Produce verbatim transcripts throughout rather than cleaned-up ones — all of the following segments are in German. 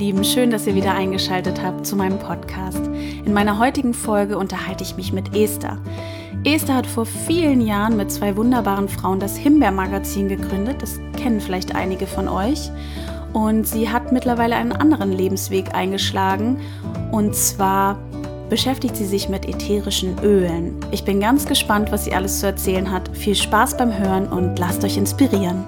Lieben, schön, dass ihr wieder eingeschaltet habt zu meinem Podcast. In meiner heutigen Folge unterhalte ich mich mit Esther. Esther hat vor vielen Jahren mit zwei wunderbaren Frauen das Himbeer-Magazin gegründet. Das kennen vielleicht einige von euch. Und sie hat mittlerweile einen anderen Lebensweg eingeschlagen. Und zwar beschäftigt sie sich mit ätherischen Ölen. Ich bin ganz gespannt, was sie alles zu erzählen hat. Viel Spaß beim Hören und lasst euch inspirieren.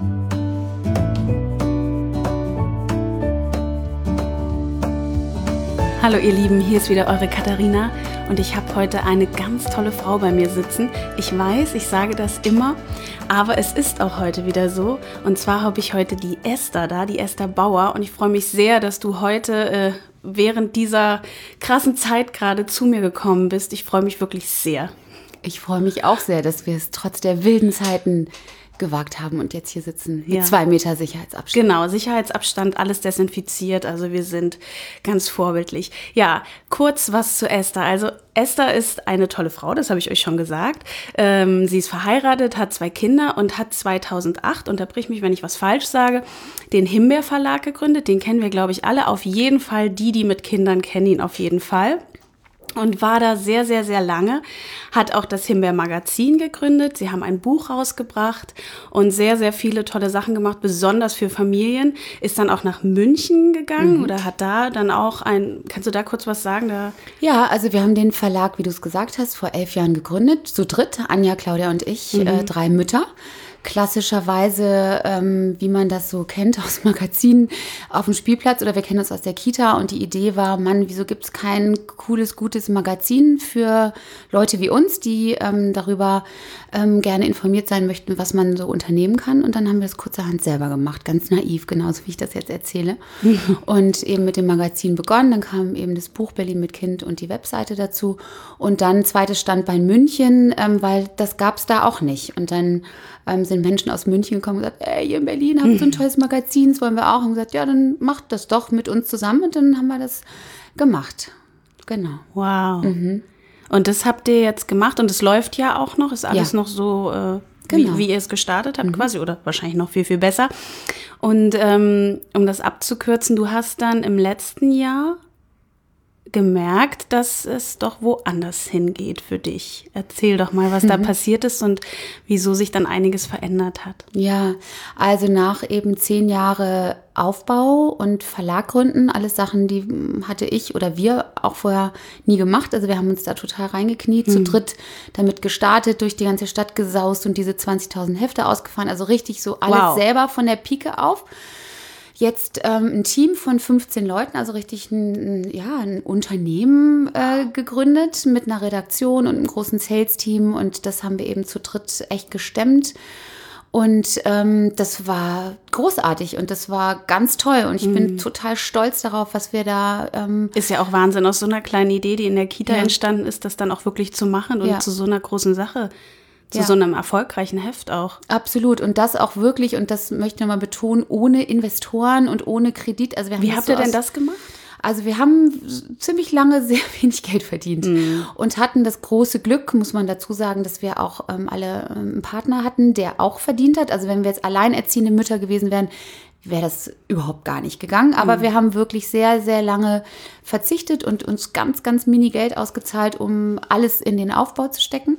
Hallo ihr Lieben, hier ist wieder eure Katharina und ich habe heute eine ganz tolle Frau bei mir sitzen. Ich weiß, ich sage das immer, aber es ist auch heute wieder so. Und zwar habe ich heute die Esther da, die Esther Bauer, und ich freue mich sehr, dass du heute äh, während dieser krassen Zeit gerade zu mir gekommen bist. Ich freue mich wirklich sehr. Ich freue mich auch sehr, dass wir es trotz der wilden Zeiten gewagt haben und jetzt hier sitzen mit ja. zwei Meter Sicherheitsabstand. Genau, Sicherheitsabstand, alles desinfiziert, also wir sind ganz vorbildlich. Ja, kurz was zu Esther. Also Esther ist eine tolle Frau, das habe ich euch schon gesagt. Ähm, sie ist verheiratet, hat zwei Kinder und hat zweitausendacht, unterbrich mich, wenn ich was falsch sage, den Himbeer Verlag gegründet. Den kennen wir, glaube ich, alle. Auf jeden Fall, die, die mit Kindern kennen ihn auf jeden Fall. Und war da sehr, sehr, sehr lange, hat auch das Himbeer-Magazin gegründet. Sie haben ein Buch rausgebracht und sehr, sehr viele tolle Sachen gemacht, besonders für Familien. Ist dann auch nach München gegangen mhm. oder hat da dann auch ein, kannst du da kurz was sagen? Da? Ja, also wir haben den Verlag, wie du es gesagt hast, vor elf Jahren gegründet, zu dritt, Anja, Claudia und ich, mhm. äh, drei Mütter. Klassischerweise, ähm, wie man das so kennt aus Magazinen, auf dem Spielplatz oder wir kennen uns aus der Kita und die Idee war, Mann, wieso gibt es kein cooles, gutes Magazin für Leute wie uns, die ähm, darüber ähm, gerne informiert sein möchten, was man so unternehmen kann, und dann haben wir es kurzerhand selber gemacht, ganz naiv, genauso wie ich das jetzt erzähle und eben mit dem Magazin begonnen, dann kam eben das Buch Berlin mit Kind und die Webseite dazu und dann zweites Standbein München, ähm, weil das gab es da auch nicht und dann ähm, sind Menschen aus München gekommen und gesagt, ey, ihr in Berlin habt so ein tolles Magazin, das wollen wir auch. Und gesagt, ja, dann macht das doch mit uns zusammen. Und dann haben wir das gemacht. Genau. Wow. Mhm. Und das habt ihr jetzt gemacht und es läuft ja auch noch, ist alles ja. noch so, äh, genau. wie, wie ihr es gestartet habt mhm. quasi oder wahrscheinlich noch viel, viel besser. Und ähm, um das abzukürzen, du hast dann im letzten Jahr gemerkt, dass es doch woanders hingeht für dich. Erzähl doch mal, was mhm. da passiert ist und wieso sich dann einiges verändert hat. Ja, also nach eben zehn Jahre Aufbau und Verlag gründen, alles Sachen, die hatte ich oder wir auch vorher nie gemacht. Also wir haben uns da total reingekniet, mhm. zu dritt damit gestartet, durch die ganze Stadt gesaust und diese zwanzigtausend Hefte ausgefahren. Also richtig so alles wow. selber von der Pike auf. Jetzt ähm, ein Team von fünfzehn Leuten, also richtig ein, ja, ein Unternehmen äh, gegründet mit einer Redaktion und einem großen Sales-Team und das haben wir eben zu dritt echt gestemmt und ähm, das war großartig und das war ganz toll und ich mhm. bin total stolz darauf, was wir da... Ähm, ist ja auch Wahnsinn, aus so einer kleinen Idee, die in der Kita ja. entstanden ist, das dann auch wirklich zu machen und ja. zu so einer großen Sache. Zu ja. so einem erfolgreichen Heft auch. Absolut. Und das auch wirklich, und das möchte ich nochmal betonen, ohne Investoren und ohne Kredit. Also wir haben Wie habt so ihr denn aus, das gemacht? Also wir haben ziemlich lange sehr wenig Geld verdient mm. und hatten das große Glück, muss man dazu sagen, dass wir auch ähm, alle ähm, einen Partner hatten, der auch verdient hat. Also wenn wir jetzt alleinerziehende Mütter gewesen wären, wäre das überhaupt gar nicht gegangen. Aber mm. wir haben wirklich sehr, sehr lange verzichtet und uns ganz, ganz mini Geld ausgezahlt, um alles in den Aufbau zu stecken.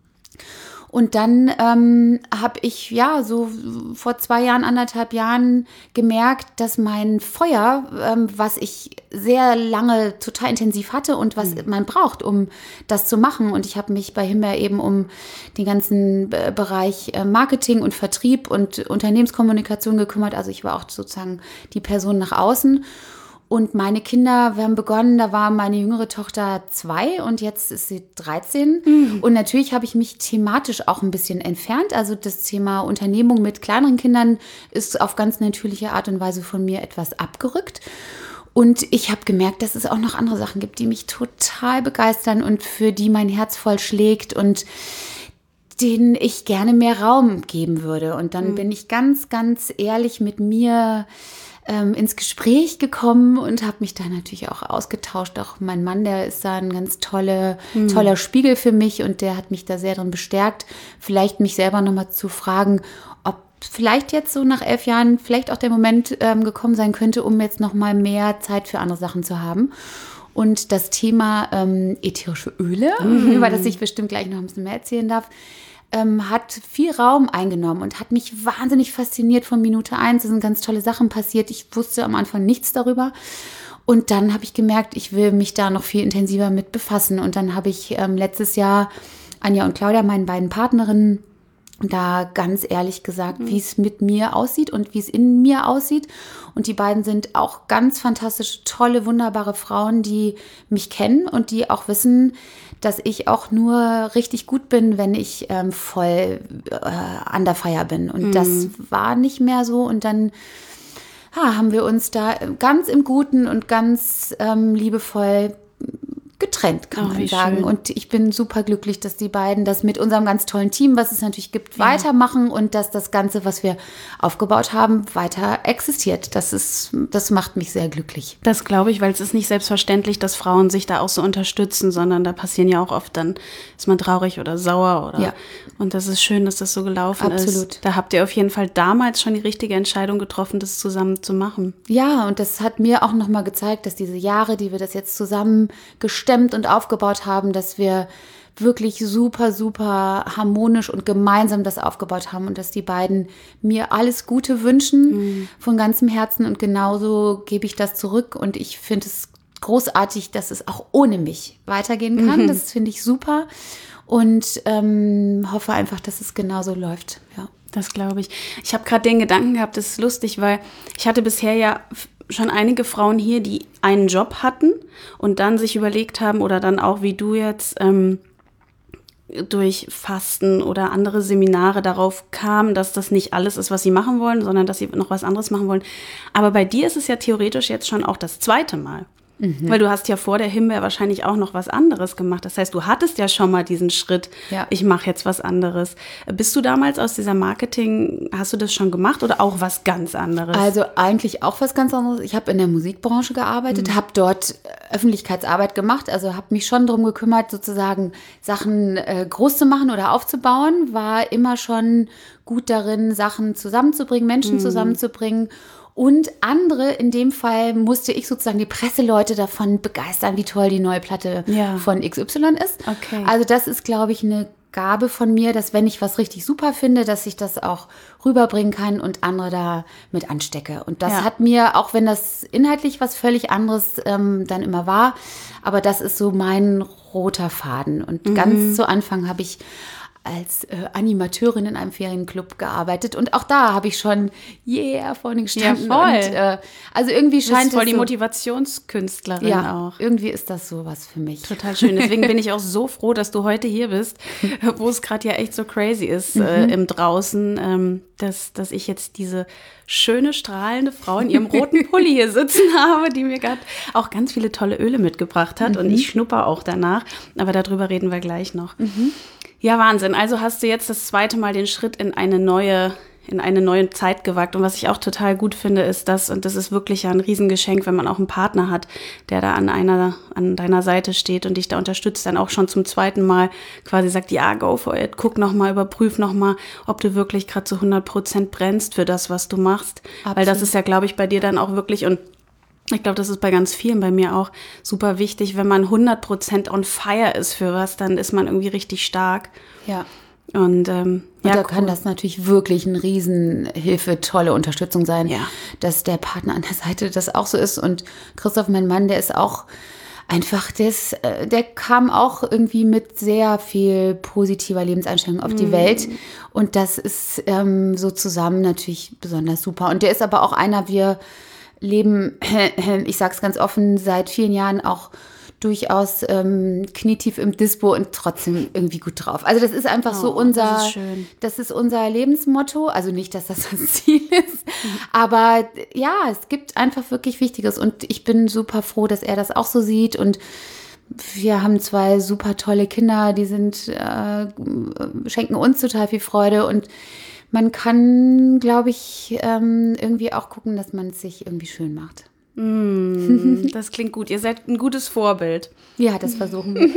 Und dann ähm, habe ich ja so vor zwei Jahren, anderthalb Jahren gemerkt, dass mein Feuer, ähm, was ich sehr lange total intensiv hatte und was mhm. man braucht, um das zu machen. Und ich habe mich bei Himbeer eben um den ganzen äh, Bereich äh, Marketing und Vertrieb und Unternehmenskommunikation gekümmert. Also ich war auch sozusagen die Person nach außen. Und meine Kinder, wir haben begonnen, da war meine jüngere Tochter zwei und jetzt ist sie dreizehn. Mhm. Und natürlich habe ich mich thematisch auch ein bisschen entfernt. Also das Thema Unternehmung mit kleineren Kindern ist auf ganz natürliche Art und Weise von mir etwas abgerückt. Und ich habe gemerkt, dass es auch noch andere Sachen gibt, die mich total begeistern und für die mein Herz voll schlägt und denen ich gerne mehr Raum geben würde. Und dann mhm. bin ich ganz, ganz ehrlich mit mir ähm, ins Gespräch gekommen und habe mich da natürlich auch ausgetauscht. Auch mein Mann, der ist da ein ganz tolle, mhm. toller Spiegel für mich und der hat mich da sehr drin bestärkt, vielleicht mich selber nochmal zu fragen, ob vielleicht jetzt so nach elf Jahren vielleicht auch der Moment ähm, gekommen sein könnte, um jetzt noch mal mehr Zeit für andere Sachen zu haben. Und das Thema ähm, ätherische Öle, mm. über das ich bestimmt gleich noch ein bisschen mehr erzählen darf, ähm, hat viel Raum eingenommen und hat mich wahnsinnig fasziniert von Minute eins. Es sind ganz tolle Sachen passiert. Ich wusste am Anfang nichts darüber. Und dann habe ich gemerkt, ich will mich da noch viel intensiver mit befassen. Und dann habe ich ähm, letztes Jahr Anja und Claudia, meinen beiden Partnerinnen, da ganz ehrlich gesagt, mhm. wie es mit mir aussieht und wie es in mir aussieht. Und die beiden sind auch ganz fantastische, tolle, wunderbare Frauen, die mich kennen und die auch wissen, dass ich auch nur richtig gut bin, wenn ich ähm, voll äh, under fire bin. Und mhm. das war nicht mehr so. Und dann ja, haben wir uns da ganz im Guten und ganz ähm, liebevoll getrennt, kann oh, man sagen. Schön. Und ich bin super glücklich, dass die beiden das mit unserem ganz tollen Team, was es natürlich gibt, ja. weitermachen und dass das Ganze, was wir aufgebaut haben, weiter existiert. Das ist, das macht mich sehr glücklich. Das glaube ich, weil es ist nicht selbstverständlich, dass Frauen sich da auch so unterstützen, sondern da passieren ja auch oft, dann ist man traurig oder sauer oder. Ja. Und das ist schön, dass das so gelaufen Absolut. ist. Absolut. Da habt ihr auf jeden Fall damals schon die richtige Entscheidung getroffen, das zusammen zu machen. Ja, und das hat mir auch nochmal gezeigt, dass diese Jahre, die wir das jetzt zusammen gestemmt und aufgebaut haben, dass wir wirklich super, super harmonisch und gemeinsam das aufgebaut haben und dass die beiden mir alles Gute wünschen mhm. von ganzem Herzen und genauso gebe ich das zurück und ich finde es großartig, dass es auch ohne mich weitergehen kann. Mhm. Das finde ich super und ähm, hoffe einfach, dass es genauso läuft. Ja. Das glaube ich. Ich habe gerade den Gedanken gehabt, das ist lustig, weil ich hatte bisher ja schon einige Frauen hier, die einen Job hatten und dann sich überlegt haben oder dann auch wie du jetzt ähm, durch Fasten oder andere Seminare darauf kamen, dass das nicht alles ist, was sie machen wollen, sondern dass sie noch was anderes machen wollen. Aber bei dir ist es ja theoretisch jetzt schon auch das zweite Mal. Mhm. Weil du hast ja vor der Himbeer wahrscheinlich auch noch was anderes gemacht. Das heißt, du hattest ja schon mal diesen Schritt, ja. ich mache jetzt was anderes. Bist du damals aus dieser Marketing, hast du das schon gemacht oder auch was ganz anderes? Also eigentlich auch was ganz anderes. Ich habe in der Musikbranche gearbeitet, mhm. habe dort Öffentlichkeitsarbeit gemacht, also habe mich schon darum gekümmert, sozusagen Sachen äh, groß zu machen oder aufzubauen, war immer schon gut darin, Sachen zusammenzubringen, Menschen mhm. zusammenzubringen. Und andere, in dem Fall musste ich sozusagen die Presseleute davon begeistern, wie toll die neue Platte ja. von X Y ist. Okay. Also das ist, glaube ich, eine Gabe von mir, dass wenn ich was richtig super finde, dass ich das auch rüberbringen kann und andere da mit anstecke. Und das ja. hat mir, auch wenn das inhaltlich was völlig anderes ähm, dann immer war, aber das ist so mein roter Faden. Und mhm. ganz zu Anfang habe ich als äh, Animateurin in einem Ferienclub gearbeitet und auch da habe ich schon yeah vorne gestanden. Ja, voll. Und, äh, also irgendwie scheint das ist voll es die so, Motivationskünstlerin ja, auch. Irgendwie ist das sowas für mich. Total schön. Deswegen bin ich auch so froh, dass du heute hier bist, wo es gerade ja echt so crazy ist mhm. äh, im Draußen, ähm, dass, dass ich jetzt diese schöne, strahlende Frau in ihrem roten Pulli hier sitzen habe, die mir gerade auch ganz viele tolle Öle mitgebracht hat mhm. und ich schnupper auch danach, aber darüber reden wir gleich noch. Mhm. Ja, Wahnsinn. Also hast du jetzt das zweite Mal den Schritt in eine neue, in eine neue Zeit gewagt. Und was ich auch total gut finde, ist das, und das ist wirklich ja ein Riesengeschenk, wenn man auch einen Partner hat, der da an einer, an deiner Seite steht und dich da unterstützt, dann auch schon zum zweiten Mal quasi sagt, ja, go for it, guck nochmal, überprüf nochmal, ob du wirklich gerade zu hundert Prozent brennst für das, was du machst. Absolut. Weil das ist ja, glaube ich, bei dir dann auch wirklich, und ich glaube, das ist bei ganz vielen, bei mir auch super wichtig, wenn man hundert Prozent on fire ist für was, dann ist man irgendwie richtig stark. Ja. Und, ähm, und ja, da cool. kann das natürlich wirklich eine Riesenhilfe, tolle Unterstützung sein, ja. dass der Partner an der Seite das auch so ist. Und Christoph, mein Mann, der ist auch einfach, das, der kam auch irgendwie mit sehr viel positiver Lebenseinstellung auf die mhm. Welt. Und das ist ähm, so zusammen natürlich besonders super. Und der ist aber auch einer, wir leben, ich sag's ganz offen, seit vielen Jahren auch durchaus ähm, knietief im Dispo und trotzdem irgendwie gut drauf. Also das ist einfach oh, so unser, das ist schön. Das ist unser Lebensmotto. Also nicht, dass das das Ziel ist, mhm. aber ja, es gibt einfach wirklich Wichtiges und ich bin super froh, dass er das auch so sieht und wir haben zwei super tolle Kinder, die sind äh, schenken uns total viel Freude und man kann, glaube ich, ähm, irgendwie auch gucken, dass man es sich irgendwie schön macht. Mm, das klingt gut. Ihr seid ein gutes Vorbild. Ja, das versuchen wir.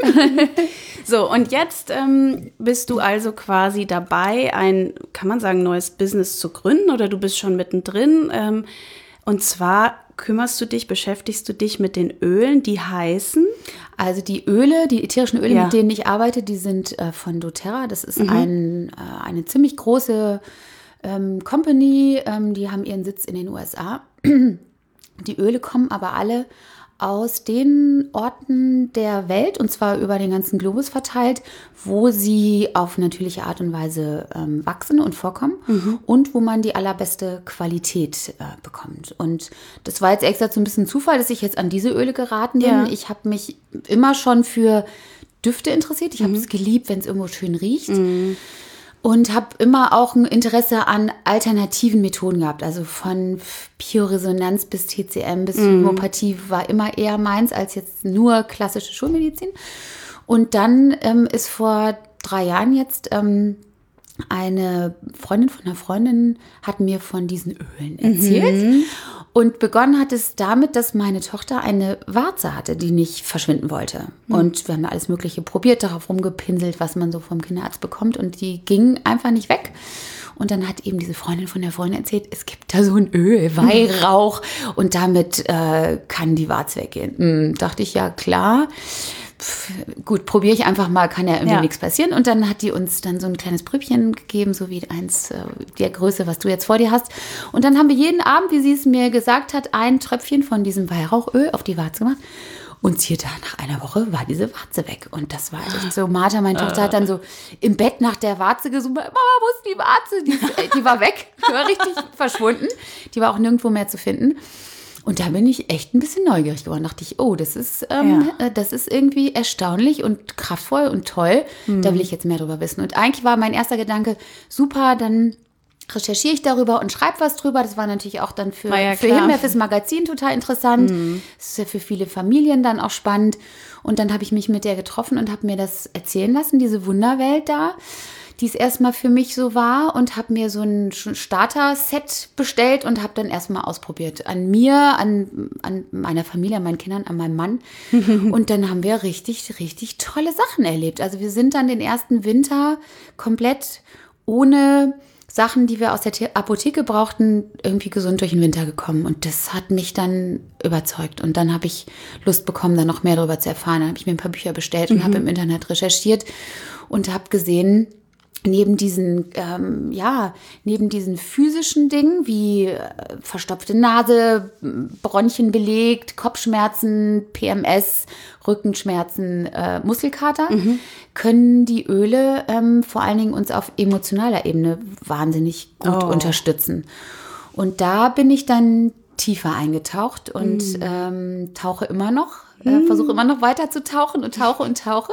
So, und jetzt ähm, bist du also quasi dabei, ein, kann man sagen, neues Business zu gründen oder du bist schon mittendrin. Ähm, und zwar kümmerst du dich, beschäftigst du dich mit den Ölen, die heißen? Also die Öle, die ätherischen Öle, Ja. mit denen ich arbeite, die sind äh, von doTERRA. Das ist mhm. ein, äh, eine ziemlich große ähm, Company. Ähm, die haben ihren Sitz in den U S A. Die Öle kommen aber alle aus den Orten der Welt, und zwar über den ganzen Globus verteilt, wo sie auf natürliche Art und Weise ähm, wachsen und vorkommen mhm. und wo man die allerbeste Qualität äh, bekommt. Und das war jetzt extra so ein bisschen Zufall, dass ich jetzt an diese Öle geraten bin. Ja. Ich habe mich immer schon für Düfte interessiert. Ich habe es mhm. geliebt, wenn es irgendwo schön riecht. Mhm. Und habe immer auch ein Interesse an alternativen Methoden gehabt. Also von Bioresonanz bis T C M bis mm. Homöopathie war immer eher meins als jetzt nur klassische Schulmedizin. Und dann ähm, ist vor drei Jahren jetzt ähm, eine Freundin von einer Freundin hat mir von diesen Ölen erzählt. Mhm. Und begonnen hat es damit, dass meine Tochter eine Warze hatte, die nicht verschwinden wollte. Mhm. Und wir haben alles Mögliche probiert, darauf rumgepinselt, was man so vom Kinderarzt bekommt. Und die ging einfach nicht weg. Und dann hat eben diese Freundin von der Freundin erzählt, es gibt da so ein Öl, Weihrauch. Mhm. Und damit äh, kann die Warze weggehen. Mhm, dachte ich, ja klar. Pff, gut, probiere ich einfach mal, kann ja irgendwie ja. nichts passieren. Und dann hat die uns dann so ein kleines Pröbchen gegeben, so wie eins äh, der Größe, was du jetzt vor dir hast. Und dann haben wir jeden Abend, wie sie es mir gesagt hat, ein Tröpfchen von diesem Weihrauchöl auf die Warze gemacht. Und siehe da, nach einer Woche war diese Warze weg. Und das war echt so. Martha, meine Tochter, hat dann so im Bett nach der Warze gesucht. Mama, wo ist die Warze? Die, die war weg. Die war richtig verschwunden. Die war auch nirgendwo mehr zu finden. Und da bin ich echt ein bisschen neugierig geworden. Da dachte ich, oh, das ist, ähm, ja. das ist irgendwie erstaunlich und kraftvoll und toll. Mhm. Da will ich jetzt mehr drüber wissen. Und eigentlich war mein erster Gedanke, super, dann recherchiere ich darüber und schreibe was drüber. Das war natürlich auch dann für, ja für Himbeer, fürs Magazin total interessant. Mhm. Das ist ja für viele Familien dann auch spannend. Und dann habe ich mich mit der getroffen und habe mir das erzählen lassen, diese Wunderwelt da, die es erstmal für mich so war, und habe mir so ein Starter-Set bestellt und habe dann erstmal ausprobiert. An mir, an, an meiner Familie, an meinen Kindern, an meinem Mann. Und dann haben wir richtig, richtig tolle Sachen erlebt. Also wir sind dann den ersten Winter komplett ohne Sachen, die wir aus der Apotheke brauchten, irgendwie gesund durch den Winter gekommen. Und das hat mich dann überzeugt. Und dann habe ich Lust bekommen, da noch mehr darüber zu erfahren. Dann habe ich mir ein paar Bücher bestellt und mhm. habe im Internet recherchiert und habe gesehen, neben diesen, ähm, ja, neben diesen physischen Dingen wie äh, verstopfte Nase, Bronchien belegt, Kopfschmerzen, P M S, Rückenschmerzen, äh, Muskelkater, mhm. können die Öle ähm, vor allen Dingen uns auf emotionaler Ebene wahnsinnig gut oh. unterstützen. Und da bin ich dann tiefer eingetaucht und mhm. ähm, tauche immer noch, äh, mhm. versuche immer noch weiter zu tauchen und tauche und tauche.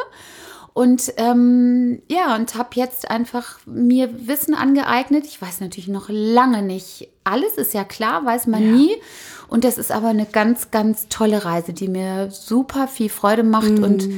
Und ähm, ja, und habe jetzt einfach mir Wissen angeeignet. Ich weiß natürlich noch lange nicht alles, ist ja klar, weiß man ja. nie. Und das ist aber eine ganz, ganz tolle Reise, die mir super viel Freude macht mhm. und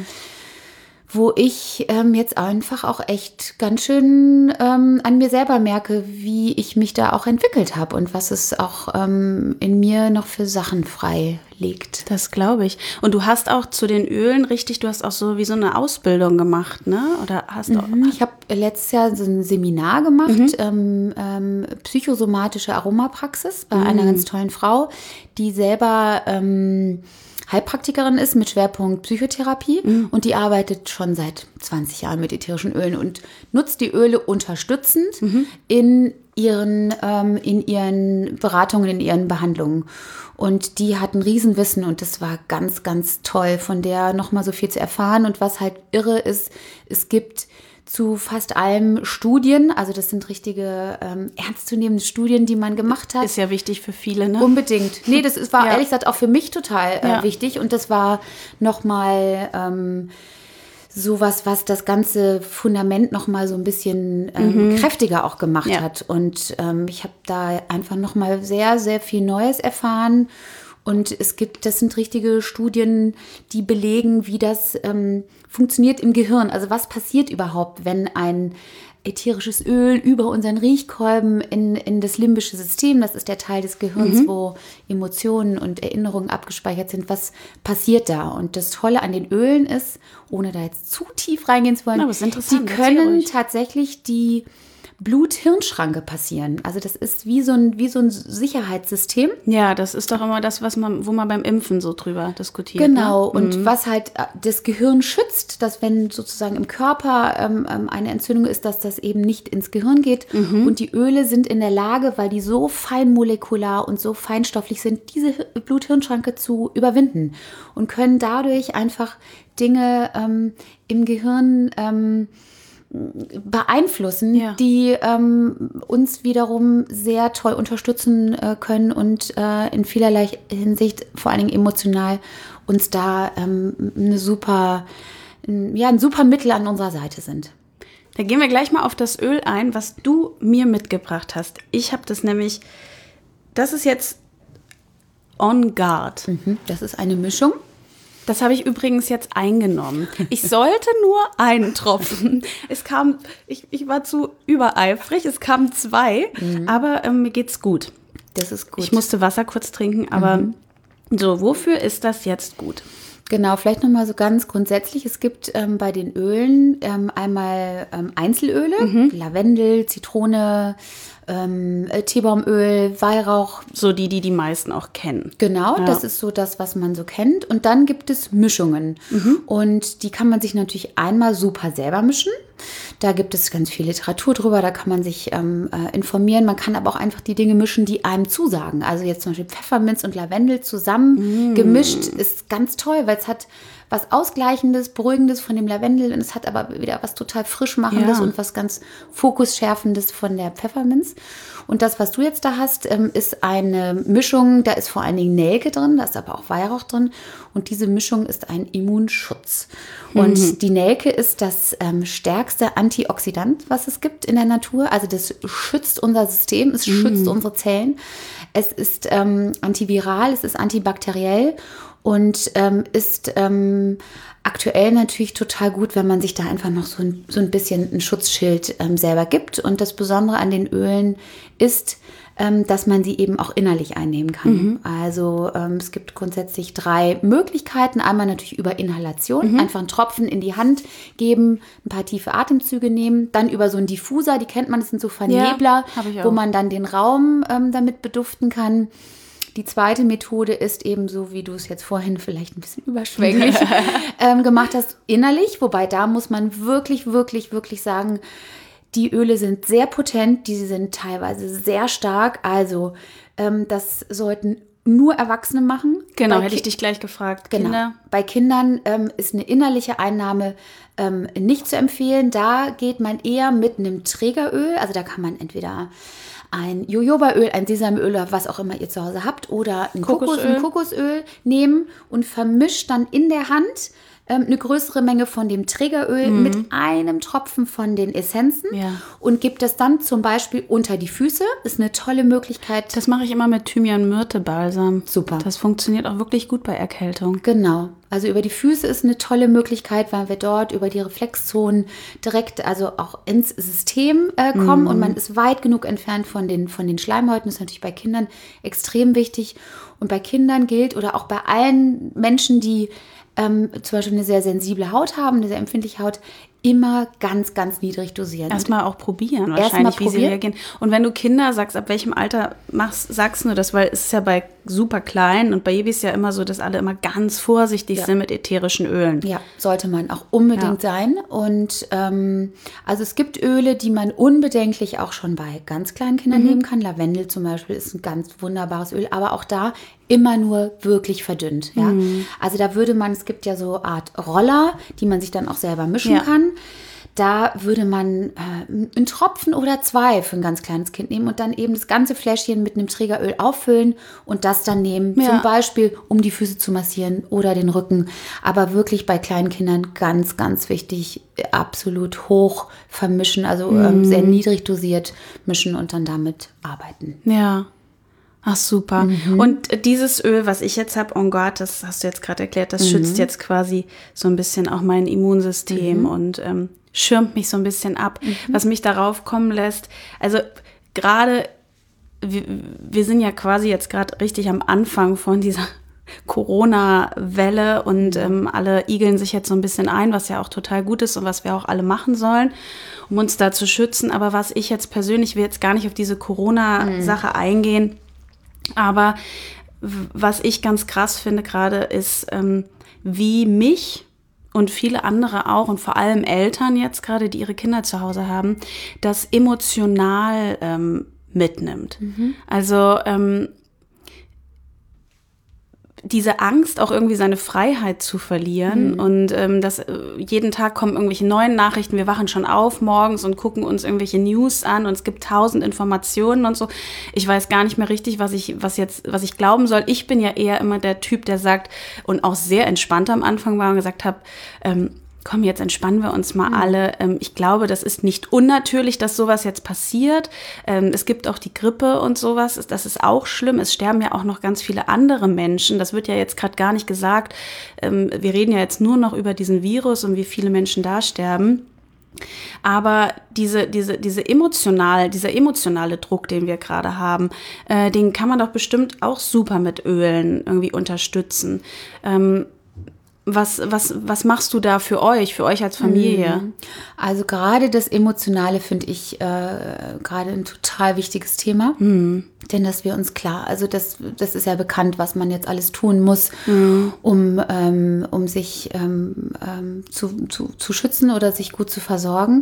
wo ich ähm, jetzt einfach auch echt ganz schön ähm, an mir selber merke, wie ich mich da auch entwickelt habe und was es auch ähm, in mir noch für Sachen frei legt. Das glaube ich. Und du hast auch zu den Ölen richtig, du hast auch so wie so eine Ausbildung gemacht, ne? Oder hast du? Mhm, ich habe letztes Jahr so ein Seminar gemacht, mhm. ähm, ähm, psychosomatische Aromapraxis bei mhm. einer ganz tollen Frau, die selber ähm, Heilpraktikerin ist mit Schwerpunkt Psychotherapie mhm. und die arbeitet schon seit zwanzig Jahren mit ätherischen Ölen und nutzt die Öle unterstützend mhm. in ihren, ähm, in ihren Beratungen, in ihren Behandlungen. Und die hat ein Riesenwissen und das war ganz, ganz toll, von der nochmal so viel zu erfahren. Und was halt irre ist, es gibt zu fast allem Studien, also das sind richtige ähm, ernstzunehmende Studien, die man gemacht hat. Ist ja wichtig für viele, ne? Unbedingt. Nee, das ist, war ja. ehrlich gesagt auch für mich total äh, ja. wichtig und das war nochmal ähm, sowas, was das ganze Fundament nochmal so ein bisschen ähm, mhm. kräftiger auch gemacht ja. hat. Und ähm, ich habe da einfach nochmal sehr, sehr viel Neues erfahren. Und es gibt, das sind richtige Studien, die belegen, wie das ähm, funktioniert im Gehirn. Also was passiert überhaupt, wenn ein ätherisches Öl über unseren Riechkolben in, in das limbische System. Das ist der Teil des Gehirns, mhm. wo Emotionen und Erinnerungen abgespeichert sind. Was passiert da? Und das Tolle an den Ölen ist, ohne da jetzt zu tief reingehen zu wollen, ja, das ist interessant. die können tatsächlich die Blut-Hirn-Schranke passieren. Also das ist wie so ein, wie so ein Sicherheitssystem. Ja, das ist doch immer das, was man, wo man beim Impfen so drüber diskutiert. Genau, ne? und mhm. was halt das Gehirn schützt, dass wenn sozusagen im Körper ähm, eine Entzündung ist, dass das eben nicht ins Gehirn geht. Mhm. Und die Öle sind in der Lage, weil die so feinmolekular und so feinstofflich sind, diese Blut-Hirn-Schranke zu überwinden und können dadurch einfach Dinge ähm, im Gehirn ähm, beeinflussen, ja. die ähm, uns wiederum sehr toll unterstützen äh, können und äh, in vielerlei Hinsicht, vor allen Dingen emotional, uns da ähm, eine super, ein, ja, ein super Mittel an unserer Seite sind. Da gehen wir gleich mal auf das Öl ein, was du mir mitgebracht hast. Ich habe das nämlich, das ist jetzt On Guard. Mhm, das ist eine Mischung. Das habe ich übrigens jetzt eingenommen. Ich sollte nur einen Tropfen. Es kam, ich, ich war zu übereifrig, es kamen zwei, mhm. aber ähm, mir geht's gut. Das ist gut. Ich musste Wasser kurz trinken, aber mhm. so, wofür ist das jetzt gut? Genau, vielleicht nochmal so ganz grundsätzlich. Es gibt ähm, bei den Ölen ähm, einmal ähm, Einzelöle, mhm. Lavendel, Zitrone, ähm, Teebaumöl, Weihrauch. So die, die die meisten auch kennen. Genau, ja. Das ist so das, was man so kennt. Und dann gibt es Mischungen. Mhm. Und die kann man sich natürlich einmal super selber mischen. Da gibt es ganz viel Literatur drüber, da kann man sich ähm, äh, informieren. Man kann aber auch einfach die Dinge mischen, die einem zusagen. Also jetzt zum Beispiel Pfefferminz und Lavendel zusammen mm. gemischt ist ganz toll, weil es hat was Ausgleichendes, Beruhigendes von dem Lavendel und es hat aber wieder was total Frischmachendes ja. und was ganz Fokusschärfendes von der Pfefferminz. Und das, was du jetzt da hast, ähm, ist eine Mischung, da ist vor allen Dingen Nelke drin, da ist aber auch Weihrauch drin und diese Mischung ist ein Immunschutz. Und mhm. die Nelke ist das ähm, stärkste Antioxidant, was es gibt in der Natur. Also das schützt unser System, es mhm. schützt unsere Zellen. Es ist ähm, antiviral, es ist antibakteriell und ähm, ist ähm, aktuell natürlich total gut, wenn man sich da einfach noch so ein, so ein bisschen ein Schutzschild ähm, selber gibt. Und das Besondere an den Ölen ist, ähm, dass man sie eben auch innerlich einnehmen kann. Mhm. Also ähm, es gibt grundsätzlich drei Möglichkeiten. Einmal natürlich über Inhalation, mhm. einfach einen Tropfen in die Hand geben, ein paar tiefe Atemzüge nehmen. Dann über so einen Diffuser, die kennt man, das sind so Vernebler, ja, wo man dann den Raum ähm, damit beduften kann. Die zweite Methode ist eben so, wie du es jetzt vorhin vielleicht ein bisschen überschwänglich ähm, gemacht hast, innerlich. Wobei da muss man wirklich, wirklich, wirklich sagen, die Öle sind sehr potent, die sind teilweise sehr stark. Also ähm, das sollten nur Erwachsene machen. Genau, Bei hätte ich Ki- dich gleich gefragt. Genau. Kinder. Bei Kindern ähm, ist eine innerliche Einnahme ähm, nicht zu empfehlen. Da geht man eher mit einem Trägeröl. Also da kann man entweder ein Jojobaöl, ein Sesamöl oder was auch immer ihr zu Hause habt oder ein Kokosöl, Kokos, ein Kokosöl nehmen und vermischt dann in der Hand ähm, eine größere Menge von dem Trägeröl mhm. mit einem Tropfen von den Essenzen ja. und gibt das dann zum Beispiel unter die Füße. Ist eine tolle Möglichkeit. Das mache ich immer mit Thymian-Myrte-Balsam. Super. Das funktioniert auch wirklich gut bei Erkältung. Genau. Also über die Füße ist eine tolle Möglichkeit, weil wir dort über die Reflexzonen direkt also auch ins System äh, kommen mm. und man ist weit genug entfernt von den, von den Schleimhäuten. Das ist natürlich bei Kindern extrem wichtig. Und bei Kindern gilt oder auch bei allen Menschen, die ähm, zum Beispiel eine sehr sensible Haut haben, eine sehr empfindliche Haut, immer ganz, ganz niedrig dosieren. Erstmal auch probieren, wahrscheinlich, wie sie reagieren. Und wenn du Kinder sagst, ab welchem Alter machst, sagst du das, weil es ist ja bei super klein und bei Babys ja immer so, dass alle immer ganz vorsichtig ja. sind mit ätherischen Ölen. Ja, sollte man auch unbedingt ja. sein. Und ähm, also es gibt Öle, die man unbedenklich auch schon bei ganz kleinen Kindern mhm. nehmen kann. Lavendel zum Beispiel ist ein ganz wunderbares Öl, aber auch da immer nur wirklich verdünnt. Ja? Mhm. Also da würde man, es gibt ja so Art Roller, die man sich dann auch selber mischen ja. kann. Da würde man äh, einen Tropfen oder zwei für ein ganz kleines Kind nehmen und dann eben das ganze Fläschchen mit einem Trägeröl auffüllen und das dann nehmen, ja. zum Beispiel, um die Füße zu massieren oder den Rücken. Aber wirklich bei kleinen Kindern ganz, ganz wichtig, absolut hoch vermischen, also mhm. ähm, sehr niedrig dosiert mischen und dann damit arbeiten. Ja. Ach, super. Mhm. Und dieses Öl, was ich jetzt habe, On Guard, das hast du jetzt gerade erklärt, das mhm. schützt jetzt quasi so ein bisschen auch mein Immunsystem mhm. und ähm, schirmt mich so ein bisschen ab, mhm. was mich darauf kommen lässt. Also gerade, wir, wir sind ja quasi jetzt gerade richtig am Anfang von dieser Corona-Welle und ähm, alle igeln sich jetzt so ein bisschen ein, was ja auch total gut ist und was wir auch alle machen sollen, um uns da zu schützen. Aber was ich jetzt persönlich, will jetzt gar nicht auf diese Corona-Sache mhm. eingehen, aber was ich ganz krass finde gerade ist, ähm, wie mich und viele andere auch und vor allem Eltern jetzt gerade, die ihre Kinder zu Hause haben, das emotional ähm, mitnimmt. Mhm. Also ähm, diese Angst, auch irgendwie seine Freiheit zu verlieren mhm. und ähm, dass äh, jeden Tag kommen irgendwelche neuen Nachrichten, wir wachen schon auf morgens und gucken uns irgendwelche News an und es gibt tausend Informationen und so. Ich weiß gar nicht mehr richtig, was ich, was jetzt, was ich glauben soll. Ich bin ja eher immer der Typ, der sagt und auch sehr entspannt am Anfang war und gesagt habe, ähm, komm, jetzt entspannen wir uns mal mhm. alle. Ähm, ich glaube, das ist nicht unnatürlich, dass sowas jetzt passiert. Ähm, es gibt auch die Grippe und sowas. Das ist auch schlimm. Es sterben ja auch noch ganz viele andere Menschen. Das wird ja jetzt gerade gar nicht gesagt. Ähm, wir reden ja jetzt nur noch über diesen Virus und wie viele Menschen da sterben. Aber diese, diese, diese emotional, dieser emotionale Druck, den wir gerade haben, äh, den kann man doch bestimmt auch super mit Ölen irgendwie unterstützen. Ähm, Was, was, was machst du da für euch, für euch als Familie? Also gerade das Emotionale finde ich äh, gerade ein total wichtiges Thema. Mhm. Denn dass wir uns klar, also das, das ist ja bekannt, was man jetzt alles tun muss, mhm. um, ähm, um sich ähm, ähm, zu, zu, zu schützen oder sich gut zu versorgen.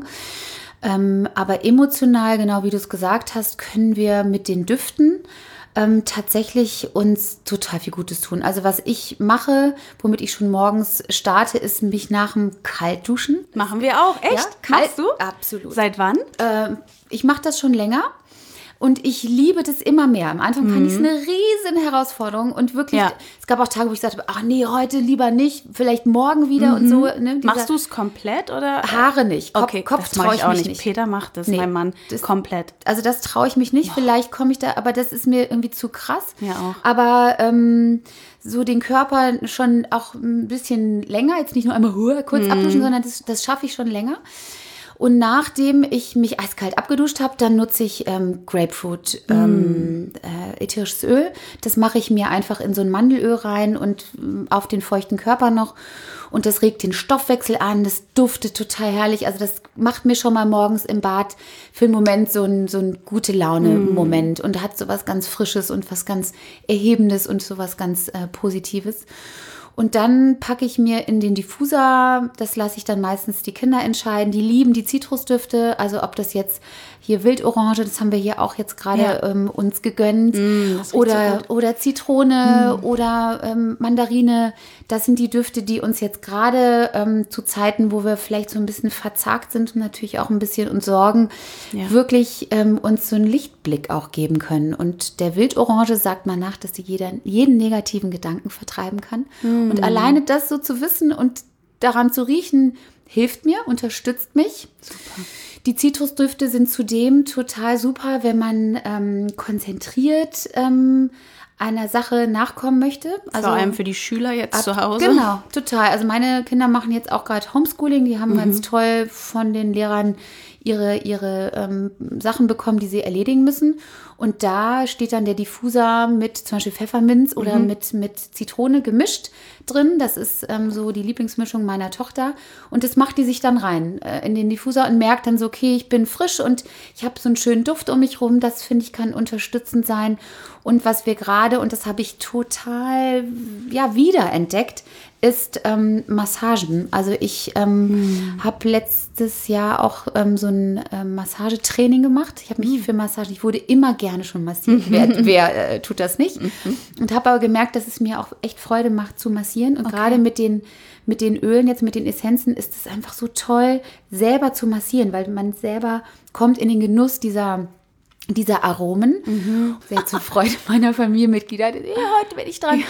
Ähm, aber emotional, genau wie du es gesagt hast, können wir mit den Düften Ähm, tatsächlich uns total viel Gutes tun. Also was ich mache, womit ich schon morgens starte, ist mich nach dem Kaltduschen. Machen wir auch, echt? Ja, kalt, Machst du? Absolut. Seit wann? Äh, ich mache das schon länger. Und ich liebe das immer mehr. Am Anfang mhm. fand ich es eine riesen Herausforderung und wirklich, ja. es gab auch Tage, wo ich sagte, ach nee, heute lieber nicht, vielleicht morgen wieder mhm. und so. Ne, Machst du es komplett oder? Haare nicht. Kopf, okay, Kopf das traue ich ich auch mich nicht. nicht. Peter macht das, nee, mein Mann, das, komplett. Also das traue ich mich nicht. Boah. Vielleicht komme ich da, aber das ist mir irgendwie zu krass. Ja auch. Aber ähm, so den Körper schon auch ein bisschen länger, jetzt nicht nur einmal uh, kurz mhm. abduschen, sondern das, das schaffe ich schon länger. Und nachdem ich mich eiskalt abgeduscht habe, dann nutze ich ähm, Grapefruit, ähm, mm. äh, ätherisches Öl. Das mache ich mir einfach in so ein Mandelöl rein und ähm, auf den feuchten Körper noch. Und das regt den Stoffwechsel an, das duftet total herrlich. Also das macht mir schon mal morgens im Bad für einen Moment so ein, so ein gute Laune-Moment. Mm. Und hat so was ganz Frisches und was ganz Erhebendes und so was ganz äh, Positives. Und dann packe ich mir in den Diffuser, das lasse ich dann meistens die Kinder entscheiden, die lieben die Zitrusdüfte, also ob das jetzt hier Wildorange, das haben wir hier auch jetzt gerade ja. ähm, uns gegönnt, mm, oder, so oder Zitrone mm. oder ähm, Mandarine, das sind die Düfte, die uns jetzt gerade ähm, zu Zeiten, wo wir vielleicht so ein bisschen verzagt sind und natürlich auch ein bisschen uns sorgen, ja. wirklich ähm, uns so einen Lichtblick auch geben können. Und der Wildorange sagt man nach, dass sie jeder, jeden negativen Gedanken vertreiben kann. Mm. Und alleine das so zu wissen und daran zu riechen, hilft mir, unterstützt mich. Super. Die Zitrusdüfte sind zudem total super, wenn man ähm, konzentriert ähm, einer Sache nachkommen möchte. Also, vor allem für die Schüler jetzt ab, zu Hause. Genau, total. Also meine Kinder machen jetzt auch gerade Homeschooling. Die haben mhm. ganz toll von den Lehrern ihre, ihre ähm, Sachen bekommen, die sie erledigen müssen. Und da steht dann der Diffuser mit zum Beispiel Pfefferminz oder mhm. mit, mit Zitrone gemischt drin. Das ist ähm, so die Lieblingsmischung meiner Tochter. Und das macht die sich dann rein äh, in den Diffuser und merkt dann so, okay, ich bin frisch und ich habe so einen schönen Duft um mich rum. Das, finde ich, kann unterstützend sein. Und was wir gerade, und das habe ich total ja, wiederentdeckt, ist ähm, Massagen. Also ich ähm, hm. habe letztes Jahr auch ähm, so ein ähm, Massagetraining gemacht. Ich habe mich hm. für Massagen, ich wurde immer gerne schon massiert. wer wer äh, tut das nicht? Und habe aber gemerkt, dass es mir auch echt Freude macht zu massieren. Und okay. gerade mit den, mit den Ölen, jetzt mit den Essenzen, ist es einfach so toll, selber zu massieren, weil man selber kommt in den Genuss dieser dieser Aromen. Mhm. Sehr zur Freude meiner Familienmitglieder. Ja, heute bin ich dran. Ja.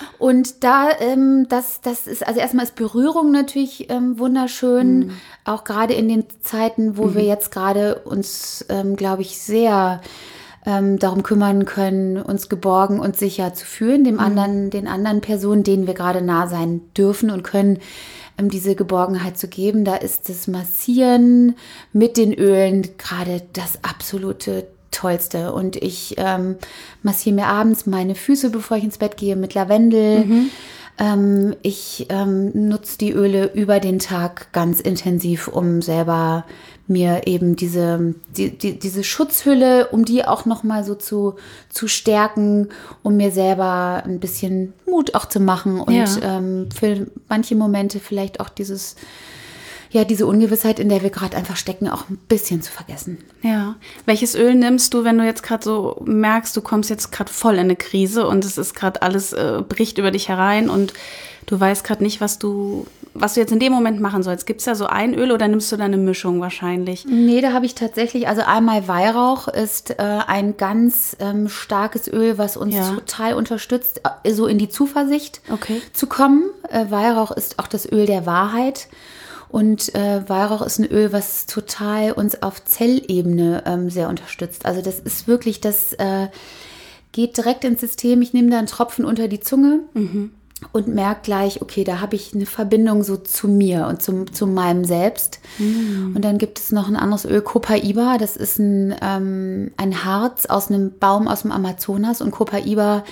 Und da, ähm, das, das ist, also erstmal ist Berührung natürlich ähm, wunderschön, mhm. auch gerade in den Zeiten, wo mhm. wir jetzt gerade uns, ähm, glaube ich, sehr ähm, darum kümmern können, uns geborgen und sicher zu fühlen, dem mhm. anderen, den anderen Personen, denen wir gerade nah sein dürfen und können, ähm, diese Geborgenheit zu geben. Da ist das Massieren mit den Ölen gerade das absolute Tollste. Und ich ähm, massiere mir abends meine Füße, bevor ich ins Bett gehe, mit Lavendel. Mhm. Ähm, ich ähm, nutze die Öle über den Tag ganz intensiv, um selber mir eben diese, die, die, diese Schutzhülle, um die auch nochmal so zu, zu stärken, um mir selber ein bisschen Mut auch zu machen und ja. ähm, für manche Momente vielleicht auch dieses ja, diese Ungewissheit, in der wir gerade einfach stecken, auch ein bisschen zu vergessen. Ja. Welches Öl nimmst du, wenn du jetzt gerade so merkst, du kommst jetzt gerade voll in eine Krise und es ist gerade alles, äh, bricht über dich herein und du weißt gerade nicht, was du, was du jetzt in dem Moment machen sollst. Gibt es da so ein Öl oder nimmst du da eine Mischung wahrscheinlich? Nee, da habe ich tatsächlich, also einmal Weihrauch ist äh, ein ganz ähm, starkes Öl, was uns ja. total unterstützt, äh, so in die Zuversicht okay. zu kommen. Äh, Weihrauch ist auch das Öl der Wahrheit. Und äh, Weihrauch ist ein Öl, was total uns auf Zellebene ähm, sehr unterstützt. Also das ist wirklich, das äh, geht direkt ins System. Ich nehme da einen Tropfen unter die Zunge mhm. und merke gleich, okay, da habe ich eine Verbindung so zu mir und zum, zu meinem Selbst. Mhm. Und dann gibt es noch ein anderes Öl, Copaiba. Das ist ein, ähm, ein Harz aus einem Baum aus dem Amazonas. Und Copaiba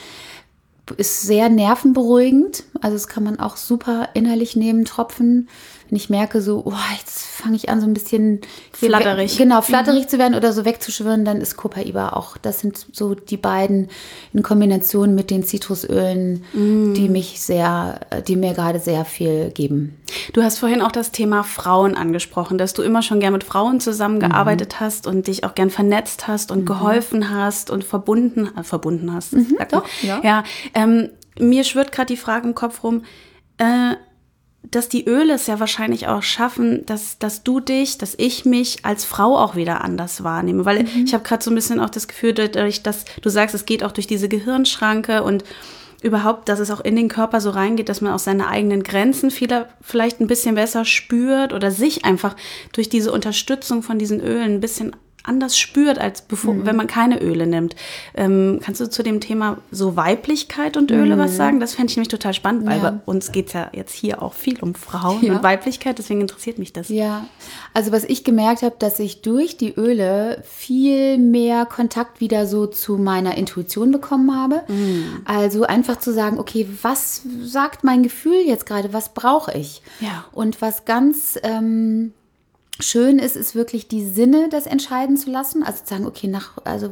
ist sehr nervenberuhigend. Also das kann man auch super innerlich nehmen, Tropfen. Wenn ich merke so, oh, jetzt fange ich an so ein bisschen flatterig. Genau, flatterig mhm. zu werden oder so wegzuschwirren, dann ist Copaiba auch. Das sind so die beiden in Kombination mit den Zitrusölen, mhm. die mich sehr, die mir gerade sehr viel geben. Du hast vorhin auch das Thema Frauen angesprochen, dass du immer schon gern mit Frauen zusammengearbeitet mhm. hast und dich auch gern vernetzt hast und mhm. geholfen hast und verbunden, äh, verbunden hast. Mhm, doch, ja. ja ähm, mir schwirrt gerade die Frage im Kopf rum, äh, dass die Öle es ja wahrscheinlich auch schaffen, dass, dass du dich, dass ich mich als Frau auch wieder anders wahrnehme. Weil mhm. ich habe gerade so ein bisschen auch das Gefühl, dadurch, dass du sagst, es geht auch durch diese Gehirnschranke und überhaupt, dass es auch in den Körper so reingeht, dass man auch seine eigenen Grenzen viele, vielleicht ein bisschen besser spürt oder sich einfach durch diese Unterstützung von diesen Ölen ein bisschen anders spürt, als bevor, mhm. wenn man keine Öle nimmt. Ähm, kannst du zu dem Thema so Weiblichkeit und Öle mhm. was sagen? Das fände ich nämlich total spannend, weil ja. bei uns geht es ja jetzt hier auch viel um Frauen ja. und Weiblichkeit, deswegen interessiert mich das. Ja, also was ich gemerkt habe, dass ich durch die Öle viel mehr Kontakt wieder so zu meiner Intuition bekommen habe. Mhm. Also einfach zu sagen, okay, was sagt mein Gefühl jetzt gerade, was brauche ich? Ja. Und was ganz ähm, schön ist, ist wirklich die Sinne das entscheiden zu lassen. Also zu sagen, okay, nach, also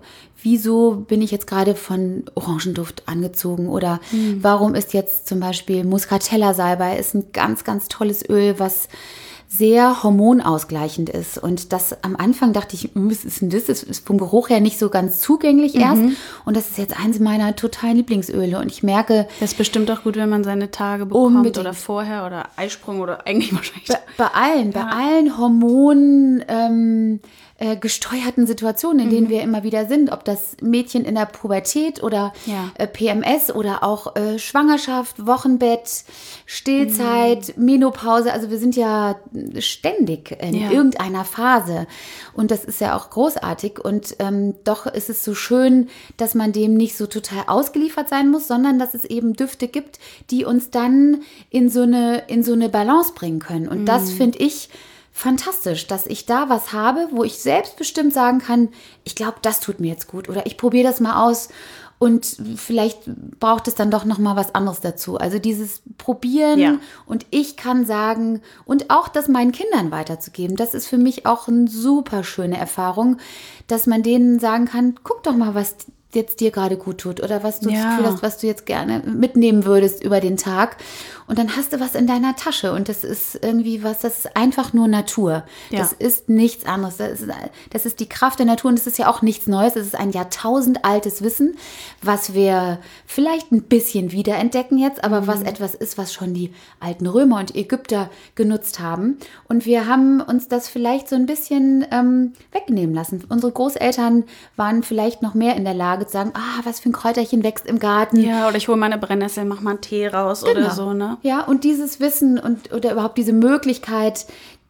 wieso bin ich jetzt gerade von Orangenduft angezogen? Oder mhm. warum ist jetzt zum Beispiel Muscatella-Salbei ist ein ganz, ganz tolles Öl, was sehr hormonausgleichend ist. Und das am Anfang dachte ich, was ist denn das? Das ist vom Geruch her nicht so ganz zugänglich erst. Mhm. Und das ist jetzt eins meiner totalen Lieblingsöle. Und ich merke... Das ist bestimmt auch gut, wenn man seine Tage bekommt unbedingt. Oder vorher oder Eisprung oder eigentlich wahrscheinlich... Bei, bei allen, ja. bei allen Hormonen... Ähm, äh, gesteuerten Situationen, in denen mhm. wir immer wieder sind, ob das Mädchen in der Pubertät oder ja. äh, P M S oder auch äh, Schwangerschaft, Wochenbett, Stillzeit, mhm. Menopause, also wir sind ja ständig in ja. irgendeiner Phase und das ist ja auch großartig und ähm, doch ist es so schön, dass man dem nicht so total ausgeliefert sein muss, sondern dass es eben Düfte gibt, die uns dann in so eine, in so eine Balance bringen können und mhm. das finde ich fantastisch, dass ich da was habe, wo ich selbstbestimmt sagen kann, ich glaube, das tut mir jetzt gut oder ich probiere das mal aus und vielleicht braucht es dann doch noch mal was anderes dazu. Also dieses Probieren ja. und ich kann sagen und auch das meinen Kindern weiterzugeben, das ist für mich auch eine super schöne Erfahrung, dass man denen sagen kann, guck doch mal, was jetzt dir gerade gut tut oder was du ja. das Gefühl hast, was du jetzt gerne mitnehmen würdest über den Tag. Und dann hast du was in deiner Tasche und das ist irgendwie was, das ist einfach nur Natur. Ja. Das ist nichts anderes. Das ist, das ist die Kraft der Natur und das ist ja auch nichts Neues. Es ist ein jahrtausendaltes Wissen, was wir vielleicht ein bisschen wiederentdecken jetzt, aber mhm. was etwas ist, was schon die alten Römer und Ägypter genutzt haben. Und wir haben uns das vielleicht so ein bisschen ähm, wegnehmen lassen. Unsere Großeltern waren vielleicht noch mehr in der Lage zu sagen, ah, was für ein Kräuterchen wächst im Garten. Ja, oder ich hole meine Brennnessel, mach mal einen Tee raus genau. oder so, ne? Ja, und dieses Wissen und oder überhaupt diese Möglichkeit,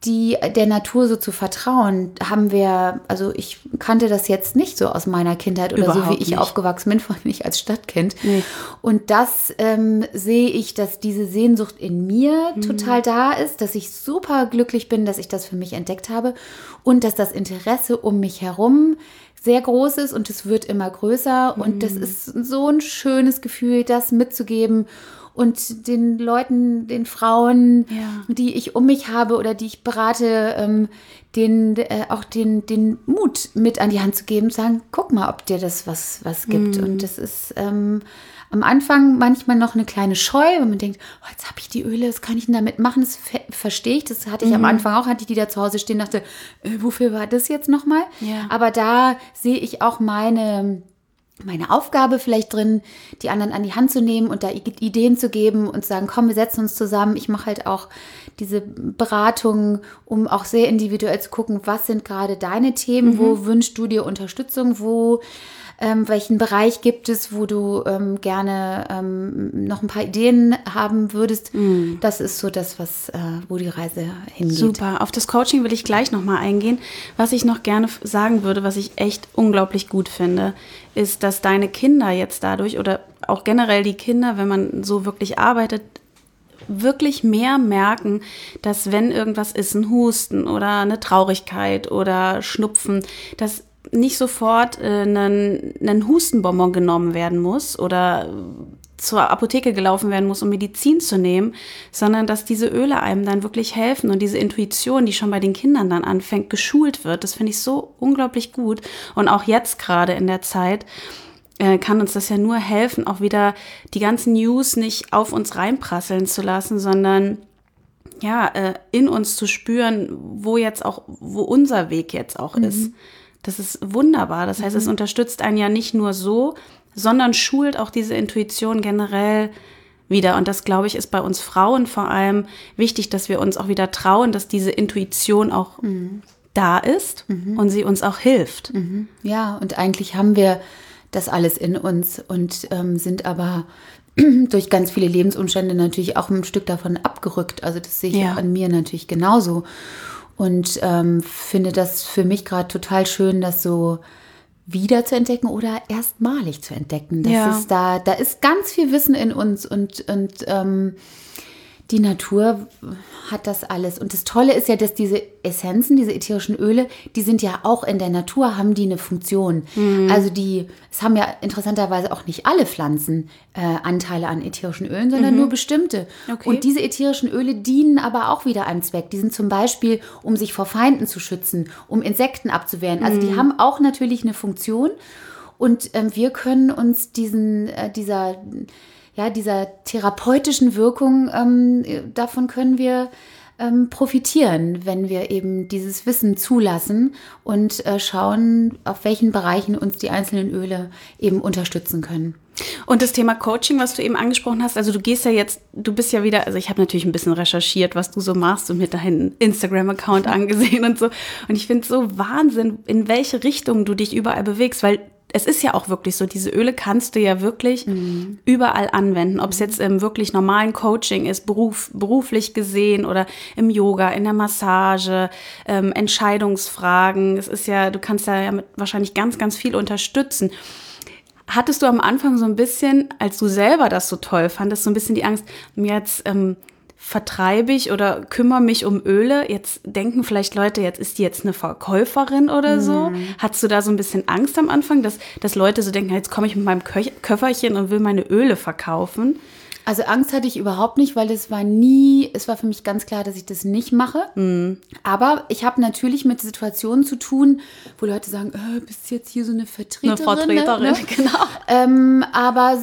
die, der Natur so zu vertrauen, haben wir, also ich kannte das jetzt nicht so aus meiner Kindheit oder Überhaupt so, wie ich nicht. aufgewachsen bin, vor allem nicht als Stadtkind. Nee. Und das ähm, sehe ich, dass diese Sehnsucht in mir mhm. total da ist, dass ich super glücklich bin, dass ich das für mich entdeckt habe und dass das Interesse um mich herum sehr groß ist und es wird immer größer. Mhm. Und das ist so ein schönes Gefühl, das mitzugeben. Und den Leuten, den Frauen, ja. die ich um mich habe oder die ich berate, ähm, den, äh, auch den, den Mut mit an die Hand zu geben, zu sagen, guck mal, ob dir das was, was gibt. Mm. Und das ist ähm, am Anfang manchmal noch eine kleine Scheu, wenn man denkt, oh, jetzt habe ich die Öle, was kann ich denn damit machen? Das ver- verstehe ich. Das hatte ich mm. am Anfang auch, hatte ich die da zu Hause stehen, dachte, äh, wofür war das jetzt nochmal? Ja. Aber da sehe ich auch meine... meine Aufgabe vielleicht drin, die anderen an die Hand zu nehmen und da Ideen zu geben und zu sagen, komm, wir setzen uns zusammen. Ich mache halt auch diese Beratungen, um auch sehr individuell zu gucken, was sind gerade deine Themen, mhm. wo wünschst du dir Unterstützung, wo ähm, welchen Bereich gibt es, wo du ähm, gerne ähm, noch ein paar Ideen haben würdest. Mhm. Das ist so das, was, äh, wo die Reise hingeht. Super. Auf das Coaching will ich gleich nochmal eingehen. Was ich noch gerne sagen würde, was ich echt unglaublich gut finde, ist, dass deine Kinder jetzt dadurch oder auch generell die Kinder, wenn man so wirklich arbeitet, wirklich mehr merken, dass wenn irgendwas ist, ein Husten oder eine Traurigkeit oder Schnupfen, dass nicht sofort äh, ein, ein Hustenbonbon genommen werden muss oder zur Apotheke gelaufen werden muss, um Medizin zu nehmen, sondern dass diese Öle einem dann wirklich helfen und diese Intuition, die schon bei den Kindern dann anfängt, geschult wird. Das finde ich so unglaublich gut. Und auch jetzt gerade in der Zeit äh, kann uns das ja nur helfen, auch wieder die ganzen News nicht auf uns reinprasseln zu lassen, sondern ja, äh, in uns zu spüren, wo jetzt auch, wo unser Weg jetzt auch mhm. ist. Das ist wunderbar. Das heißt, mhm. es unterstützt einen ja nicht nur so, sondern schult auch diese Intuition generell wieder. Und das, glaube ich, ist bei uns Frauen vor allem wichtig, dass wir uns auch wieder trauen, dass diese Intuition auch mhm. da ist mhm. und sie uns auch hilft. Mhm. Ja, und eigentlich haben wir das alles in uns und ähm, sind aber durch ganz viele Lebensumstände natürlich auch ein Stück davon abgerückt. Also das sehe ich ja. an mir natürlich genauso. Und ähm, finde das für mich gerade total schön, das so wieder zu entdecken oder erstmalig zu entdecken. Das ja. ist da, da ist ganz viel Wissen in uns und, und ähm, die Natur hat das alles. Und das Tolle ist ja, dass diese Essenzen, diese ätherischen Öle, die sind ja auch in der Natur, haben die eine Funktion. Mhm. Also die, es haben ja interessanterweise auch nicht alle Pflanzen äh, Anteile an ätherischen Ölen, sondern mhm. nur bestimmte. Okay. Und diese ätherischen Öle dienen aber auch wieder einem Zweck. Die sind zum Beispiel, um sich vor Feinden zu schützen, um Insekten abzuwehren. Also mhm. die haben auch natürlich eine Funktion. Und ähm, wir können uns diesen, äh, dieser... Ja, dieser therapeutischen Wirkung, ähm, davon können wir ähm, profitieren, wenn wir eben dieses Wissen zulassen und äh, schauen, auf welchen Bereichen uns die einzelnen Öle eben unterstützen können. Und das Thema Coaching, was du eben angesprochen hast, also du gehst ja jetzt, du bist ja wieder, also ich habe natürlich ein bisschen recherchiert, was du so machst und mir deinen Instagram-Account angesehen und so. Und ich finde es so Wahnsinn, in welche Richtung du dich überall bewegst, weil es ist ja auch wirklich so, diese Öle kannst du ja wirklich mhm. überall anwenden. Ob es jetzt im wirklich normalen Coaching ist, Beruf, beruflich gesehen oder im Yoga, in der Massage, ähm, Entscheidungsfragen. Es ist ja, du kannst da ja mit wahrscheinlich ganz, ganz viel unterstützen. Hattest du am Anfang so ein bisschen, als du selber das so toll fandest, so ein bisschen die Angst, jetzt ähm, vertreibe ich oder kümmere mich um Öle? Jetzt denken vielleicht Leute, jetzt ist die jetzt eine Verkäuferin oder so. Mhm. Hattest du da so ein bisschen Angst am Anfang, dass, dass Leute so denken, jetzt komme ich mit meinem Kö- Köfferchen und will meine Öle verkaufen? Also Angst hatte ich überhaupt nicht, weil es war nie, es war für mich ganz klar, dass ich das nicht mache. Mhm. Aber ich habe natürlich mit Situationen zu tun, wo Leute sagen, äh, bist jetzt hier so eine Vertreterin? Eine Vertreterin, ne? genau. Ähm, aber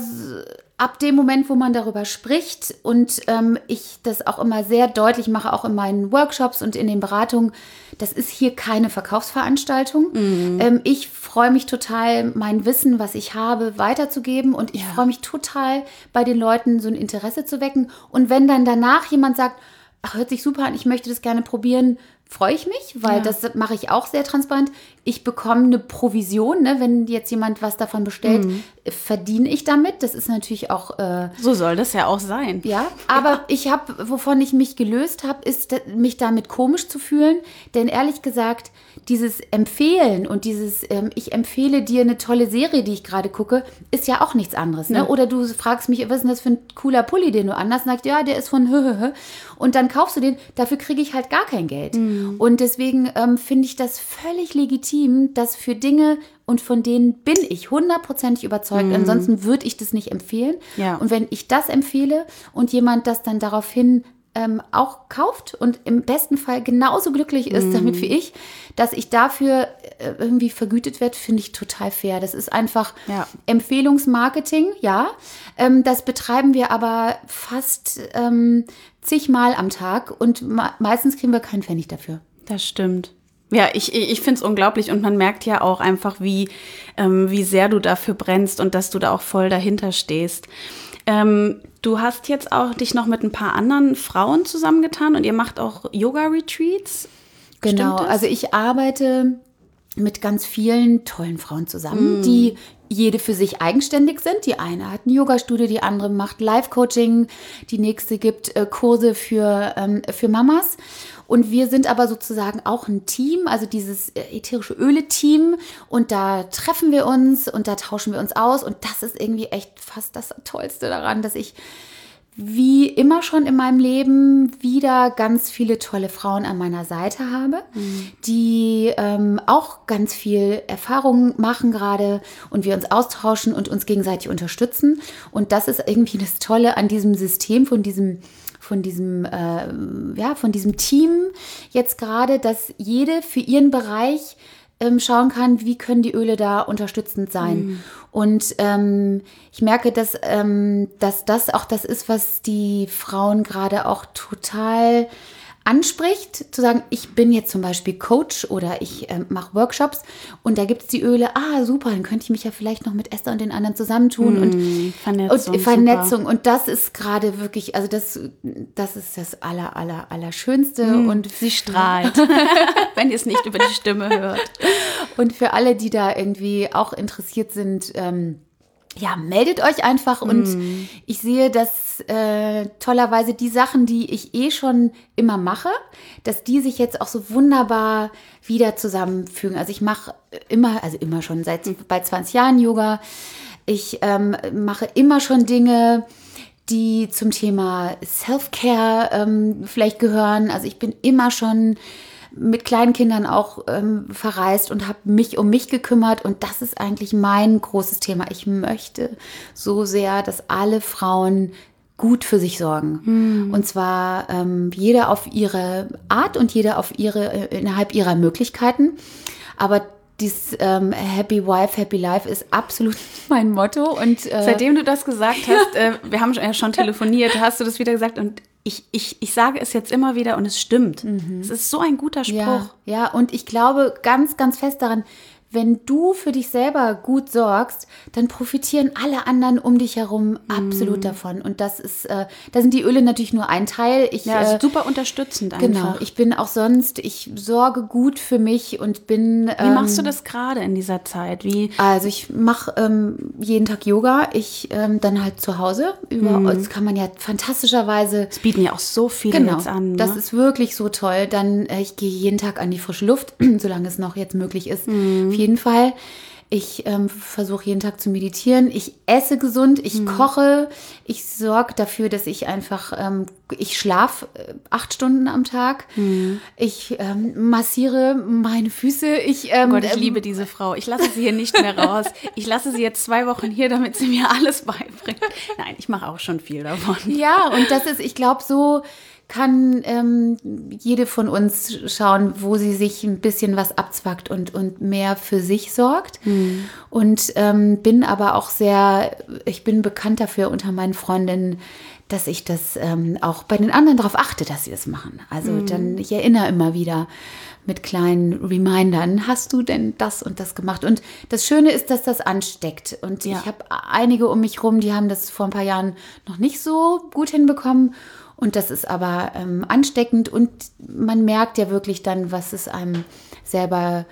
ab dem Moment, wo man darüber spricht und ähm, ich das auch immer sehr deutlich mache, auch in meinen Workshops und in den Beratungen, das ist hier keine Verkaufsveranstaltung. Mhm. Ähm, ich freue mich total, mein Wissen, was ich habe, weiterzugeben und ich ja. freue mich total, bei den Leuten so ein Interesse zu wecken. Und wenn dann danach jemand sagt, ach, hört sich super an, ich möchte das gerne probieren, freue ich mich, weil ja. das mache ich auch sehr transparent. ich bekomme eine Provision, ne? Wenn jetzt jemand was davon bestellt, mhm. verdiene ich damit. Das ist natürlich auch... Äh, so soll das ja auch sein. Ja, aber ja. ich habe, wovon ich mich gelöst habe, ist, mich damit komisch zu fühlen. Denn ehrlich gesagt, dieses Empfehlen und dieses, ähm, ich empfehle dir eine tolle Serie, die ich gerade gucke, ist ja auch nichts anderes. Ne? Ja. Oder du fragst mich, was ist denn das für ein cooler Pulli, den du anhast? Und sagst, ja, der ist von Höhöhö. Und dann kaufst du den, dafür kriege ich halt gar kein Geld. Mhm. Und deswegen ähm, finde ich das völlig legitim, dass für Dinge, und von denen bin ich hundertprozentig überzeugt, mhm. ansonsten würde ich das nicht empfehlen. Ja. Und wenn ich das empfehle und jemand das dann daraufhin ähm, auch kauft und im besten Fall genauso glücklich ist mhm. damit wie ich, dass ich dafür äh, irgendwie vergütet werde, finde ich total fair. Das ist einfach ja. Empfehlungsmarketing, ja. Ähm, das betreiben wir aber fast ähm, zigmal am Tag und ma- meistens kriegen wir keinen Pfennig dafür. Das stimmt. Ja, ich, ich finde es unglaublich und man merkt ja auch einfach, wie, ähm, wie sehr du dafür brennst und dass du da auch voll dahinter stehst. Ähm, du hast jetzt auch dich noch mit ein paar anderen Frauen zusammengetan und ihr macht auch Yoga-Retreats. Genau, also ich arbeite mit ganz vielen tollen Frauen zusammen, mm. die jede für sich eigenständig sind. Die eine hat ein Yoga-Studio, die andere macht Live-Coaching, die nächste gibt äh, Kurse für, ähm, für Mamas. Und wir sind aber sozusagen auch ein Team, also dieses ätherische Öle-Team. Und da treffen wir uns und da tauschen wir uns aus. Und das ist irgendwie echt fast das Tollste daran, dass ich wie immer schon in meinem Leben wieder ganz viele tolle Frauen an meiner Seite habe, mhm. die ähm, auch ganz viel Erfahrung machen gerade und wir uns austauschen und uns gegenseitig unterstützen. Und das ist irgendwie das Tolle an diesem System, von diesem von diesem, äh, ja, von diesem Team jetzt gerade, dass jede für ihren Bereich ähm, schauen kann, wie können die Öle da unterstützend sein. Mhm. Und ähm, ich merke, dass, ähm, dass das auch das ist, was die Frauen gerade auch total anspricht, zu sagen, ich bin jetzt zum Beispiel Coach oder ich äh, mache Workshops und da gibt es die Öle, ah super, dann könnte ich mich ja vielleicht noch mit Esther und den anderen zusammentun mm, und Vernetzung. Und, Vernetzung. Und das ist gerade wirklich, also das, das ist das aller, aller, aller Schönste. Mm, und sie strahlt, wenn ihr es nicht über die Stimme hört. Und für alle, die da irgendwie auch interessiert sind, ähm, ja, meldet euch einfach und mm. ich sehe, dass äh, tollerweise die Sachen, die ich eh schon immer mache, dass die sich jetzt auch so wunderbar wieder zusammenfügen. Also ich mache immer, also immer schon seit mm. bald zwanzig Jahren Yoga. Ich ähm, mache immer schon Dinge, die zum Thema Self-Care ähm, vielleicht gehören. Also ich bin immer schon mit kleinen Kindern auch ähm, verreist und habe mich um mich gekümmert. Und das ist eigentlich mein großes Thema. Ich möchte so sehr, dass alle Frauen gut für sich sorgen. Hm. Und zwar ähm, jeder auf ihre Art und jeder auf ihre, innerhalb ihrer Möglichkeiten. Aber dieses ähm, Happy Wife, Happy Life ist absolut mein Motto. Und äh, seitdem du das gesagt hast, äh, wir haben ja schon telefoniert, hast du das wieder gesagt und Ich, ich, ich sage es jetzt immer wieder und es stimmt. Mhm. Es ist so ein guter Spruch. Ja, ja, und ich glaube ganz, ganz fest daran, wenn du für dich selber gut sorgst, dann profitieren alle anderen um dich herum absolut mm. davon. Und das ist, äh, da sind die Öle natürlich nur ein Teil. Ich, ja, also äh, super unterstützend einfach. Genau, ich bin auch sonst, ich sorge gut für mich und bin... Wie ähm, machst du das gerade in dieser Zeit? Wie? Also ich mache ähm, jeden Tag Yoga, ich ähm, dann halt zu Hause. Über, mm. Das kann man ja fantastischerweise... Das bieten ja auch so viele genau, jetzt an. Ne? Das ist wirklich so toll. Dann, äh, ich gehe jeden Tag an die frische Luft, solange es noch jetzt möglich ist. Mm. Auf jeden Fall. Ich ähm, versuche jeden Tag zu meditieren. Ich esse gesund, ich mhm. koche. Ich sorge dafür, dass ich einfach, ähm, ich schlafe äh, acht Stunden am Tag. Mhm. Ich ähm, massiere meine Füße. Ich, ähm, oh Gott, ich ähm, liebe diese Frau. Ich lasse sie hier nicht mehr raus. Ich lasse sie jetzt zwei Wochen hier, damit sie mir alles beibringt. Nein, ich mache auch schon viel davon. Ja, und das ist, ich glaube, so kann ähm, jede von uns schauen, wo sie sich ein bisschen was abzwackt und, und mehr für sich sorgt. Mhm. Und ähm, bin aber auch sehr, ich bin bekannt dafür unter meinen Freundinnen, dass ich das ähm, auch bei den anderen darauf achte, dass sie das machen. Also mhm. dann, ich erinnere immer wieder mit kleinen Remindern, hast du denn das und das gemacht? Und das Schöne ist, dass das ansteckt. Und ja. ich habe einige um mich rum, die haben das vor ein paar Jahren noch nicht so gut hinbekommen. Und das ist aber ähm, ansteckend und man merkt ja wirklich dann, was es einem selber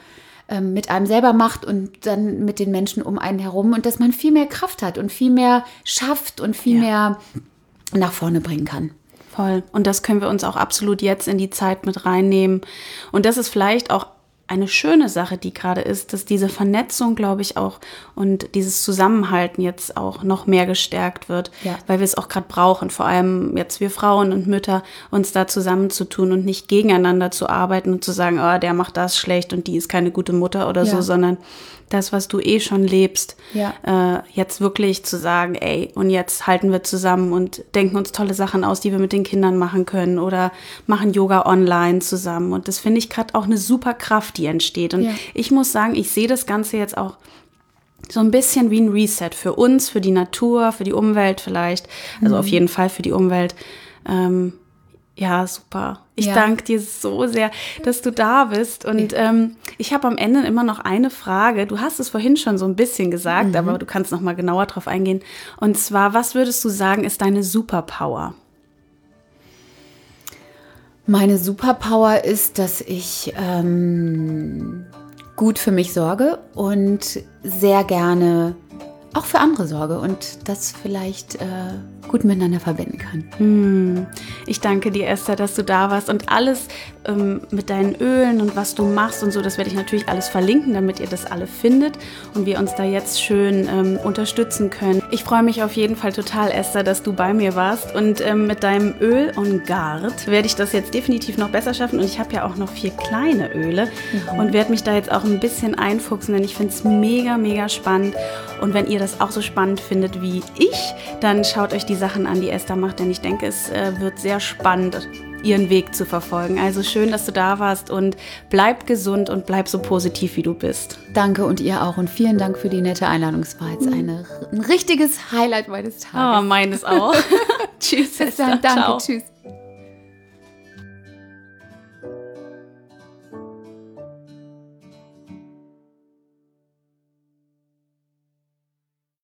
ähm, mit einem selber macht und dann mit den Menschen um einen herum und dass man viel mehr Kraft hat und viel mehr schafft und viel ja. mehr nach vorne bringen kann. Voll. Und das können wir uns auch absolut jetzt in die Zeit mit reinnehmen. Und das ist vielleicht auch eine schöne Sache, die gerade ist, dass diese Vernetzung, glaube ich, auch und dieses Zusammenhalten jetzt auch noch mehr gestärkt wird, ja. weil wir es auch gerade brauchen, vor allem jetzt wir Frauen und Mütter, uns da zusammenzutun und nicht gegeneinander zu arbeiten und zu sagen, oh, der macht das schlecht und die ist keine gute Mutter oder ja. so, sondern das, was du eh schon lebst, ja. äh, jetzt wirklich zu sagen, ey, und jetzt halten wir zusammen und denken uns tolle Sachen aus, die wir mit den Kindern machen können oder machen Yoga online zusammen. Und das finde ich gerade auch eine super Kraft, die entsteht. Und ja. ich muss sagen, ich sehe das Ganze jetzt auch so ein bisschen wie ein Reset für uns, für die Natur, für die Umwelt vielleicht. Also mhm. auf jeden Fall für die Umwelt. Ähm, ja, super. Ich ja. danke dir so sehr, dass du da bist. Und ähm, ich habe am Ende immer noch eine Frage. Du hast es vorhin schon so ein bisschen gesagt, mhm. aber du kannst noch mal genauer drauf eingehen. Und zwar, was würdest du sagen, ist deine Superpower? Meine Superpower ist, dass ich ähm, gut für mich sorge und sehr gerne auch für andere sorge und das vielleicht äh, gut miteinander verbinden kann. Hm. Ich danke dir, Esther, dass du da warst und alles ähm, mit deinen Ölen und was du machst und so, das werde ich natürlich alles verlinken, damit ihr das alle findet und wir uns da jetzt schön ähm, unterstützen können. Ich freue mich auf jeden Fall total, Esther, dass du bei mir warst und ähm, mit deinem Öl on Guard werde ich das jetzt definitiv noch besser schaffen und ich habe ja auch noch vier kleine Öle mhm. und werde mich da jetzt auch ein bisschen einfuchsen, denn ich finde es mega, mega spannend und wenn ihr das auch so spannend findet wie ich, dann schaut euch die Sachen an, die Esther macht, denn ich denke, es äh, wird sehr spannend, ihren Weg zu verfolgen. Also schön, dass du da warst und bleib gesund und bleib so positiv, wie du bist. Danke und ihr auch und vielen Dank für die nette Einladung. Es war jetzt eine, ein richtiges Highlight meines Tages. Oh, meines auch. Tschüss, Bis dann, danke, ciao. Tschüss.